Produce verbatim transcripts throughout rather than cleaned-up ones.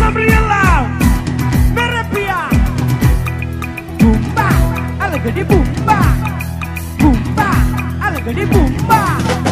Gabriela, Merepia, Bumba, alagadi Bumba, Bumba, alagadi Bumba.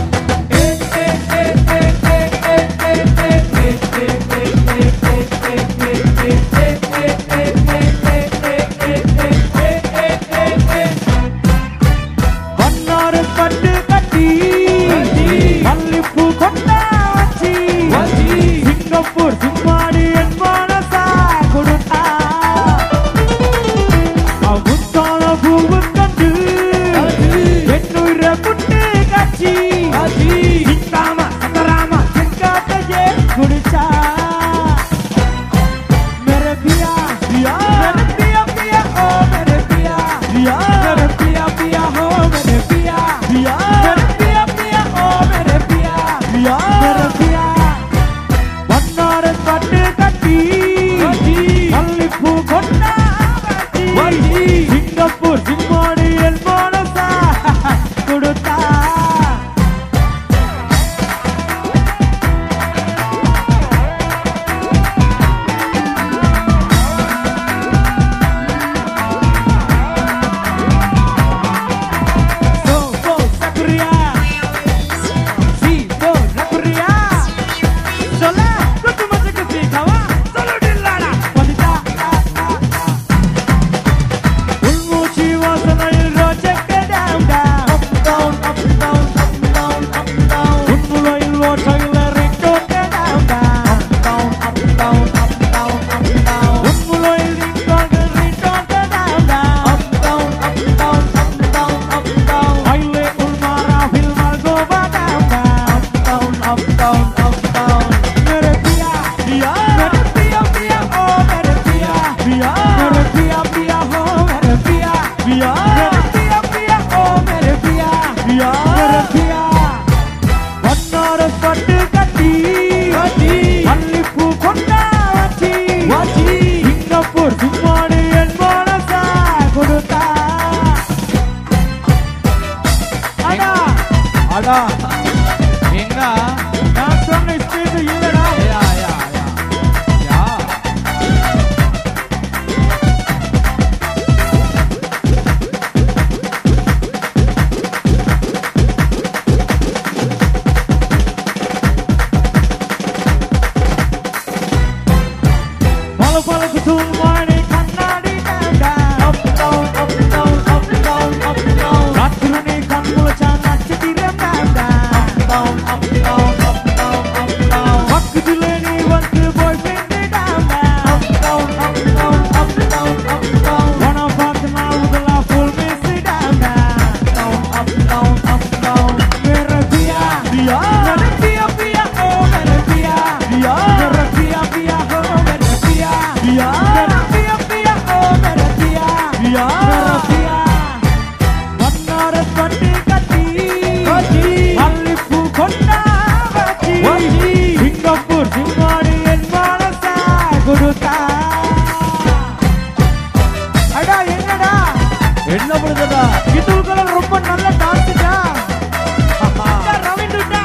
எங்க நான் சொன்ன ஸ்பீட் இல்லடா. யா யா யா பல பல குசுமானி கண்ணாடி டேண்டா up down up down up down up down ராத்திரி கண்ணுல சானா சித்திரம் டேண்டா down, up, down, up, down, up, down. பக்கத்துல நீ வந்து போய் பின்னி டேண்டா up, down, up, down, up, down, up, down. வனா பார்த்து நான் முதலா full miss டேண்டா down, up, down, up, down. मेरा पिया पिया मेरा पिया पिया ओ मेरा पिया पिया मेरा पिया पिया ओ मेरा पिया पिया मेरा पिया पिया ओ मेरा पिया पिया मेरा पिया வண்ணார பட்டி கட்டி கட்டி அல்லிப்பூ கொண்டா வச்சி வச்சி சிங்கப்பூர் சிம்மாடி என் மனசா கொடுத்தா. அடா என்னடா என்ன பண்ணுதடா இதுக்கெல்லாம் ரொம்ப நல்ல டான்ஸ்டா ரவிண்டுடா.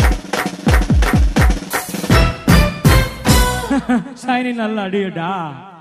ஷைனி நல்ல அடியடா.